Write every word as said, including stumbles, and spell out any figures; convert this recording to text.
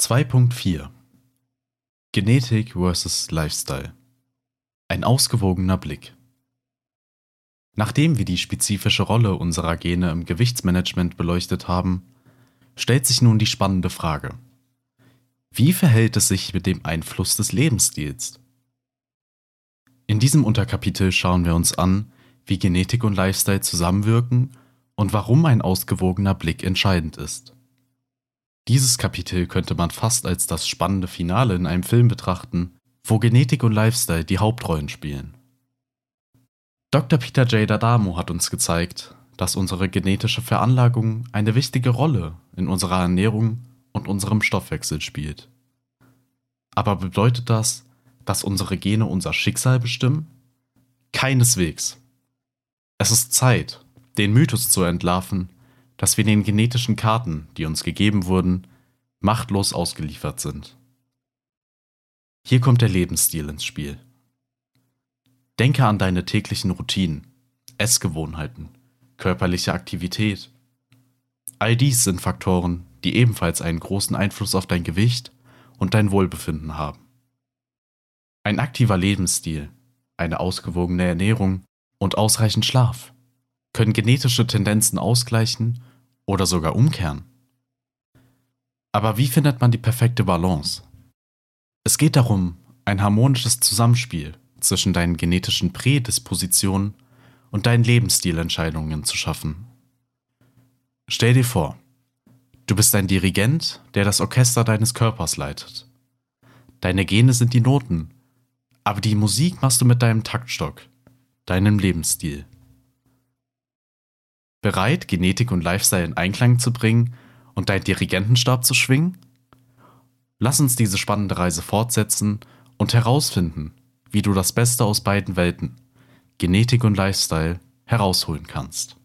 zwei Punkt vier Genetik versus Lifestyle. Ein ausgewogener Blick. Nachdem wir die spezifische Rolle unserer Gene im Gewichtsmanagement beleuchtet haben, stellt sich nun die spannende Frage: Wie verhält es sich mit dem Einfluss des Lebensstils? In diesem Unterkapitel schauen wir uns an, wie Genetik und Lifestyle zusammenwirken und warum ein ausgewogener Blick entscheidend ist. Dieses Kapitel könnte man fast als das spannende Finale in einem Film betrachten, wo Genetik und Lifestyle die Hauptrollen spielen. Doktor Peter J. D'Adamo hat uns gezeigt, dass unsere genetische Veranlagung eine wichtige Rolle in unserer Ernährung und unserem Stoffwechsel spielt. Aber bedeutet das, dass unsere Gene unser Schicksal bestimmen? Keineswegs. Es ist Zeit, den Mythos zu entlarven, dass wir den genetischen Karten, die uns gegeben wurden, machtlos ausgeliefert sind. Hier kommt der Lebensstil ins Spiel. Denke an deine täglichen Routinen, Essgewohnheiten, körperliche Aktivität. All dies sind Faktoren, die ebenfalls einen großen Einfluss auf dein Gewicht und dein Wohlbefinden haben. Ein aktiver Lebensstil, eine ausgewogene Ernährung und ausreichend Schlaf können genetische Tendenzen ausgleichen oder sogar umkehren. Aber wie findet man die perfekte Balance? Es geht darum, ein harmonisches Zusammenspiel zwischen deinen genetischen Prädispositionen und deinen Lebensstilentscheidungen zu schaffen. Stell dir vor, du bist ein Dirigent, der das Orchester deines Körpers leitet. Deine Gene sind die Noten, aber die Musik machst du mit deinem Taktstock, deinem Lebensstil. Bereit, Genetik und Lifestyle in Einklang zu bringen und deinen Dirigentenstab zu schwingen? Lass uns diese spannende Reise fortsetzen und herausfinden, wie du das Beste aus beiden Welten, Genetik und Lifestyle, herausholen kannst.